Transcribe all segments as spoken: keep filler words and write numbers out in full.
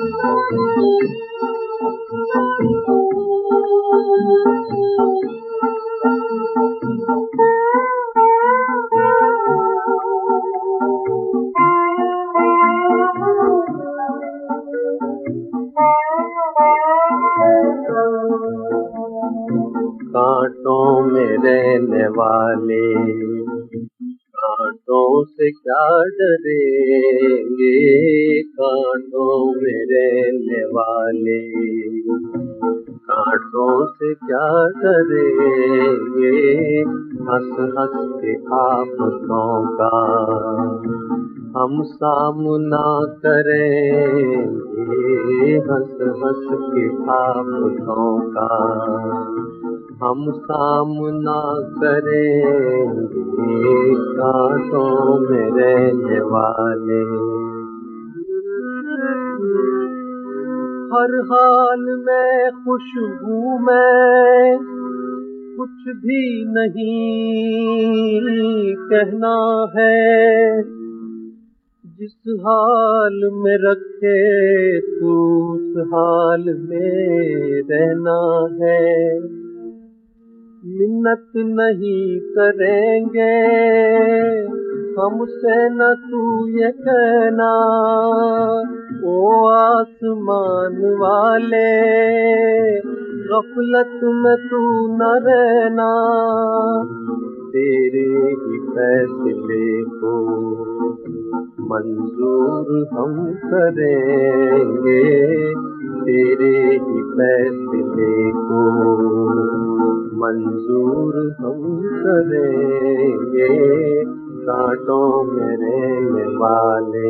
कांटों में रहने वाले कांटों से क्या डरेंगे, कांटों में रहने वाले कांटों से क्या डरेंगे। हंस हंस के आफतों का हम सामना करेंगे, हंस हंस के आफतों का हम सामना करेंगे। कांटों में रहने वाले हर हाल में खुश हूँ मैं, कुछ भी नहीं कहना है। जिस हाल में रखे तू उस हाल में रहना है। मिन्नत नहीं करेंगे हमसे न तू ये कहना, ओ आसमान वाले गफलत में तू न रहना। तेरे ही फैसले को मंजूर हम करेंगे, तेरे ही फैसले को मंजूर हम करेंगे। कांटों में रहने वाले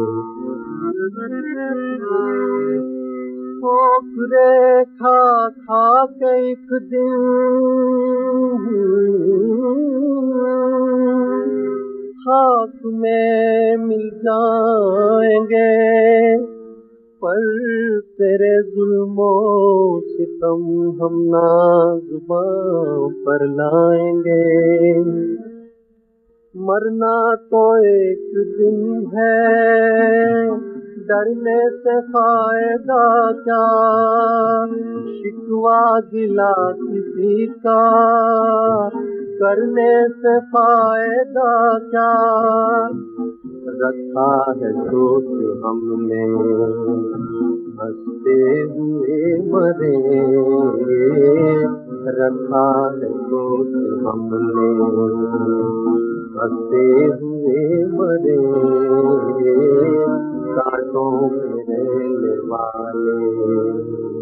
ठोकरे खा खा के एक दिन खाक में मिल जाएंगे, पर तेरे जुल्मों सितम हम ना जुबां पर लाएंगे। मरना तो एक दिन है, डरने से फायदा क्या। शिकवा गिला किसी का करने से फायदा क्या। रखा है सोच हमने हंसते हुए मरेंगे, रखा है सोच हमने हंसते हुए मरेंगे। कांटों में रहने वाले